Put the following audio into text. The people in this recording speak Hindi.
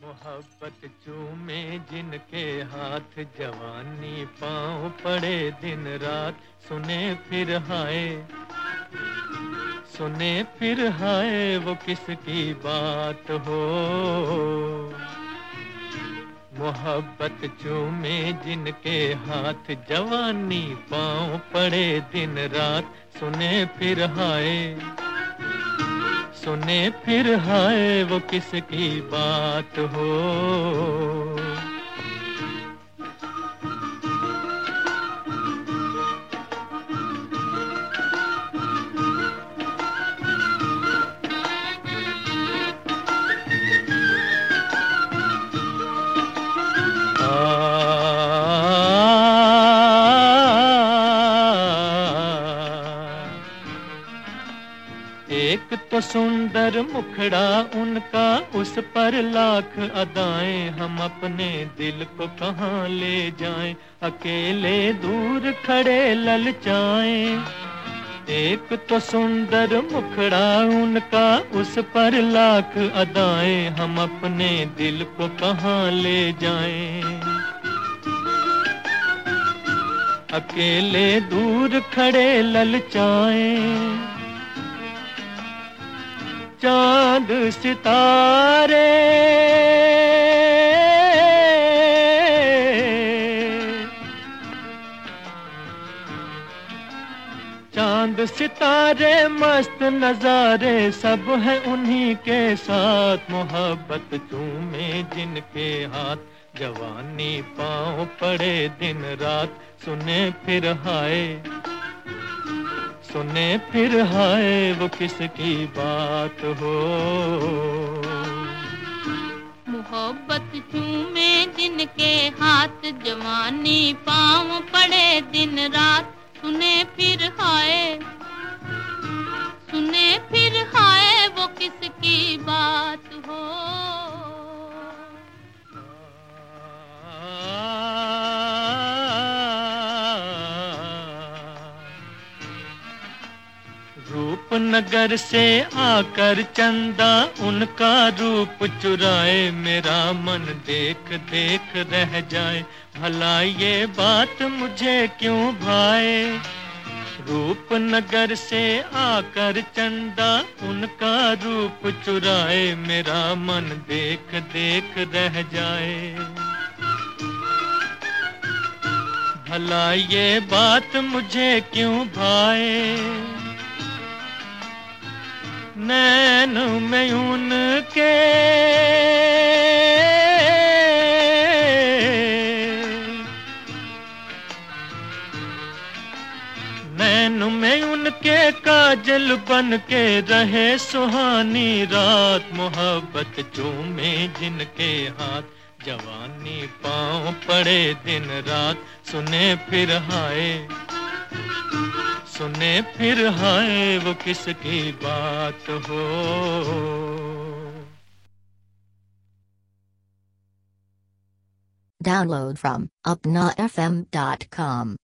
मोहब्बत चूमे जिनके हाथ जवानी पाँव पड़े दिन रात सुने फिर हाय वो किसकी बात हो। मोहब्बत चूमे जिनके हाथ जवानी पाँव पड़े दिन रात सुने फिर हाय वो किसकी बात हो। एक तो सुंदर मुखड़ा उनका, उस पर लाख अदाएं, हम अपने दिल को कहाँ ले जाएं, अकेले दूर खड़े ललचाएं। एक तो सुंदर मुखड़ा उनका, उस पर लाख अदाएं, हम अपने दिल को कहाँ ले जाएं। अकेले दूर खड़े ललचाएं। चांद सितारे मस्त नजारे सब है उन्हीं के साथ। मोहब्बत चूमे जिनके हाथ जवानी पाँव पड़े दिन रात सुने फिर हाय वो किसकी बात हो। मोहब्बत चूमे जिनके हाथ जवानी पाँव पड़े दिन रात सुने फिर हाय वो किसकी बात हो। रूपनगर से आकर चंदा उनका रूप चुराए, मेरा मन देख देख रह जाए, भला ये बात मुझे क्यों भाए। रूपनगर से आकर चंदा उनका रूप चुराए, मेरा मन देख देख रह जाए, भला ये बात मुझे क्यों भाए। नैन में उनके काजल बन के रहे सुहानी रात। मोहब्बत चूमे जिनके हाथ जवानी पाँव पड़े दिन रात सुने फिर हाय वो किसकी बात हो। Download from upnafm.com.